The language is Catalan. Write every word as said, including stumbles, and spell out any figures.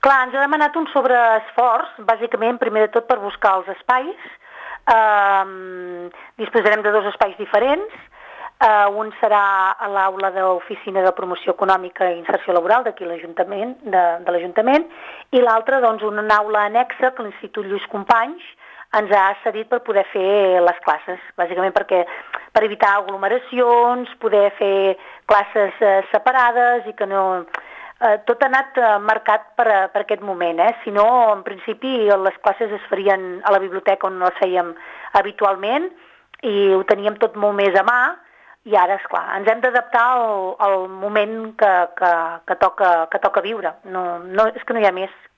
Clar, ens ha demanat un sobreesforç, bàsicament, primer de tot per buscar els espais. Uh, disposarem de dos espais diferents. Uh, un serà a l'aula d'Oficina de Promoció Econòmica i Inserció Laboral d'aquí l'Ajuntament, de, de l'Ajuntament, i l'altre, doncs, una aula anexa que l'Institut Lluís Companys ens ha cedit per poder fer les classes, bàsicament perquè per evitar aglomeracions, poder fer classes eh, separades i que no... Eh, tot ha anat eh, marcat per, per aquest moment, eh? Si no, en principi les classes es farien a la biblioteca on les fèiem habitualment i ho teníem tot molt més a mà i ara, esclar, ens hem d'adaptar al, al moment que, que, que, toca, que toca viure. No, no, és que no hi ha més.